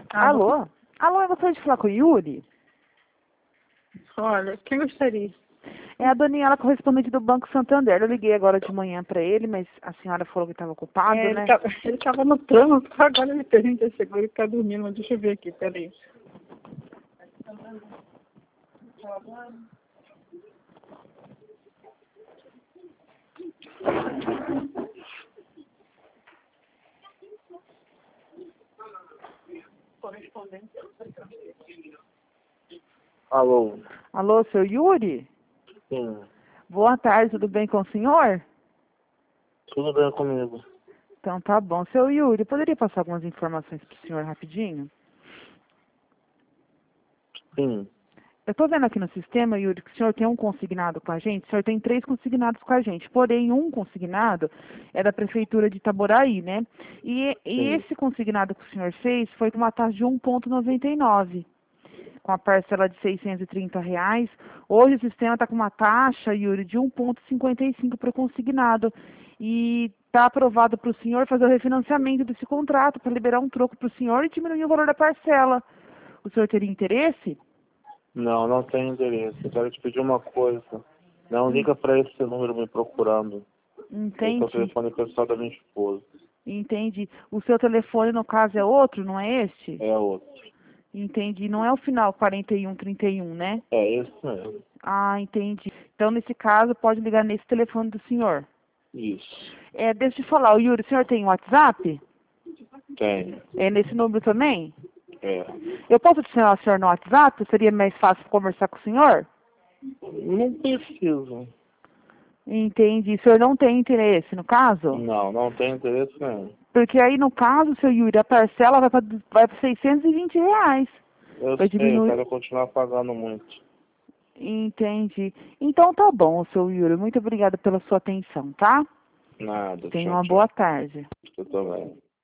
Alô? Alô, eu gostaria de falar com o Yuri? Olha, quem gostaria? É a Daniela, correspondente do Banco Santander. Eu liguei agora de manhã para ele, mas a senhora falou que estava ocupado, né? Ele tava no trânsito, agora ele pergunta se seguro, ele tá dormindo, mas deixa eu ver aqui, peraí. Alô? Alô, seu Yuri? Sim, Boa tarde, tudo bem com o senhor? tudo bem comigo? Então tá bom. Seu Yuri, poderia passar algumas informações para o senhor rapidinho? Sim, Eu estou vendo aqui no sistema, Yuri, que o senhor tem um consignado com a gente. O senhor tem 3 consignados com a gente. Porém, um consignado é da Prefeitura de Itaboraí, né? E sim. esse consignado que o senhor fez foi com uma taxa de 1,99, com a parcela de R$ 630. Hoje o sistema está com uma taxa, Yuri, de 1,55 para o consignado. E está aprovado para o senhor fazer o refinanciamento desse contrato, para liberar um troco para o senhor e diminuir o valor da parcela. O senhor teria interesse? Não, não tenho interesse. Eu quero te pedir uma coisa. Não liga para esse número me procurando. Esse é o Entendi, telefone pessoal da minha esposa. entendi. O seu telefone, no caso, é outro, não é este? É outro. Entendi. Não é o final 4131, né? É esse mesmo. Ah, entendi. Então, nesse caso, pode ligar nesse telefone do senhor. Isso. Deixa eu te falar, o Yuri, o senhor tem WhatsApp? Tem. É nesse número também? É. Eu posso adicionar o senhor no WhatsApp? Seria mais fácil conversar com o senhor? Não preciso. Entendi. O senhor não tem interesse, no caso? Não, não tenho interesse nenhum. Porque aí, no caso, seu Yuri, a parcela vai para R$ 620. Eu Vai sei, eu diminuir. quero continuar pagando muito. Entendi. Então tá bom, seu Yuri. Muito obrigada pela sua atenção, tá? Nada. Tenha Tchau, uma tchau. boa tarde. Eu também.